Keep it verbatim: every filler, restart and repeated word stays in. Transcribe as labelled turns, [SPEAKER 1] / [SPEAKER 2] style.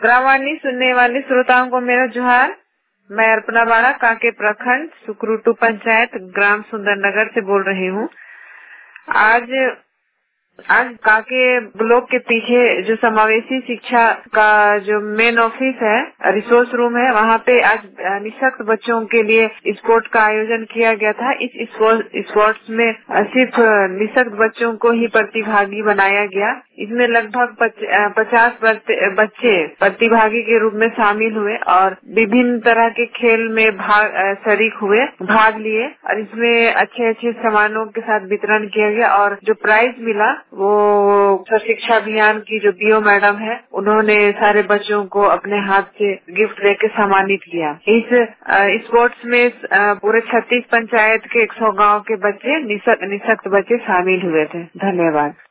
[SPEAKER 1] ग्रामवाणी सुनने वाले श्रोताओं को मेरा जोहार। मैं अर्पणा बाड़ा कांके प्रखंड सुकरूटू पंचायत ग्राम सुंदरनगर से बोल रही हूँ। आज आज काके ब्लॉक के पीछे जो समावेशी शिक्षा का जो मेन ऑफिस है, रिसोर्स रूम है, वहाँ पे आज निःशक्त बच्चों के लिए स्पोर्ट का आयोजन किया गया था। इस स्पोर्ट्स में सिर्फ निःशक्त बच्चों को ही प्रतिभागी बनाया गया। इसमें लगभग पचास बच्चे प्रतिभागी के रूप में शामिल हुए और विभिन्न तरह के खेल में भाग शरीक हुए, भाग लिए और इसमें अच्छे अच्छे सम्मानों के साथ वितरण किया गया। और जो प्राइज मिला वो शिक्षा अभियान की जो बीओ मैडम है, उन्होंने सारे बच्चों को अपने हाथ से गिफ्ट देके सम्मानित किया। इस स्पोर्ट्स में पूरे छत्तीस पंचायत के सौ गांव के बच्चे निःशक्त बच्चे शामिल हुए थे। धन्यवाद।